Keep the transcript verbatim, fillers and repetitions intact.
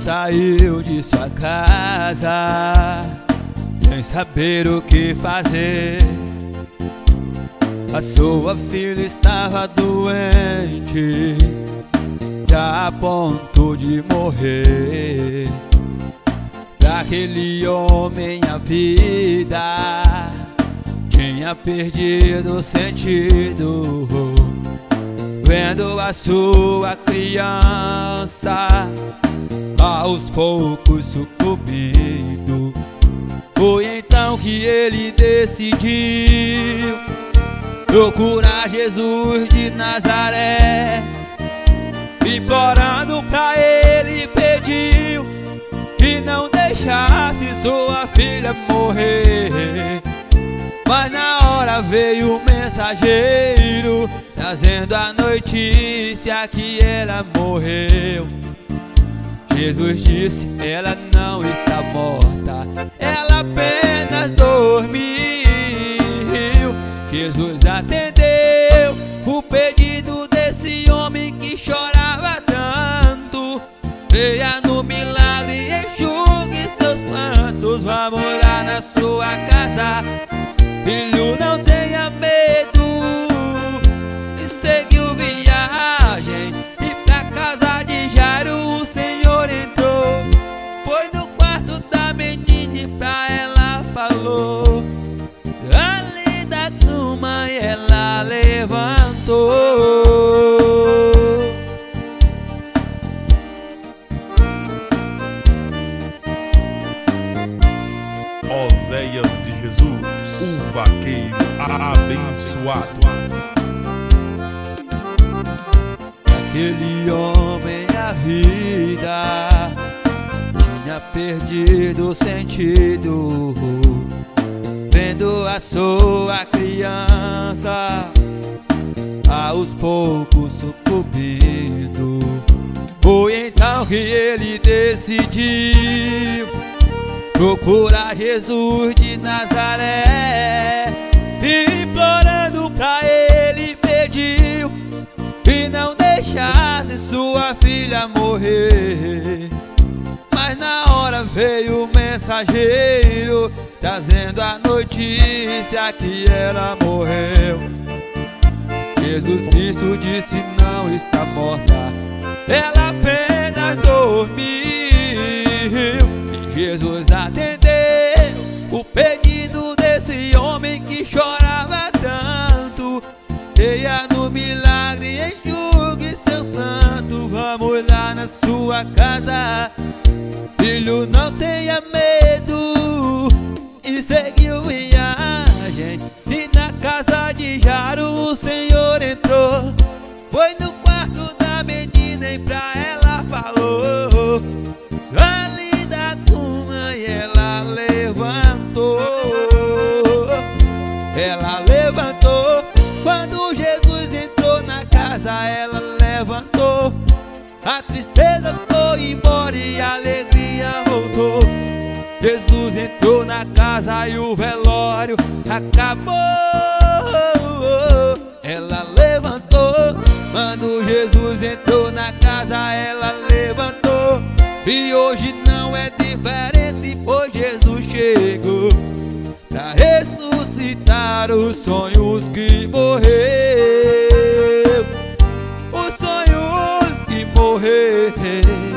saiu de sua casa sem saber o que fazer. A sua filha estava doente, já a ponto de morrer. Pra aquele homem a vida tinha perdido o sentido, vendo a sua criança aos poucos sucumbindo. Foi então que ele decidiu procurar Jesus de Nazaré. Implorando pra ele, pediu que não deixasse sua filha morrer. Mas na hora veio o mensageiro, trazendo a notícia que ela morreu. Jesus disse: ela não está morta, ela apenas dormiu. Jesus atendeu o pedido desse homem que chorava tanto. Creia no milagre e enxugue seus prantos. Vá morar na sua casa, filho, não tenha medo. E seguiu viagem, e pra casa de Jairo o Senhor entrou. Foi no quarto da menina e pra ela falou. Ali da cama ela levantou. Oséias de Jesus, o vaqueiro abençoado. Aquele homem a vida tinha perdido o sentido, vendo a sua criança aos poucos sucumbindo. Foi então que ele decidiu procurar Jesus de Nazaré. Implorando pra ele, pediu que não deixasse sua filha morrer. Mas na hora veio o mensageiro, trazendo a notícia que ela morreu. Jesus Cristo disse: não está morta, ela apenas dormiu. Jesus atendeu o pedido desse homem que chorava tanto. Creia no milagre, enxugue seu pranto. Vamos lá na sua casa, filho, não tenha medo. E seguiu viagem, e na casa de Jairo o Senhor entrou. Foi no quarto da menina e pra ela falou. Ali da cama e ela levantou. Ela levantou. Quando Jesus entrou na casa, ela levantou. A tristeza foi embora e a alegria voltou. Jesus entrou na casa e o velório acabou. Ela levantou. Quando Jesus entrou na casa, ela levantou. E hoje não é diferente, pois Jesus chegou pra ressuscitar os sonhos que morreu. Os sonhos que morreu.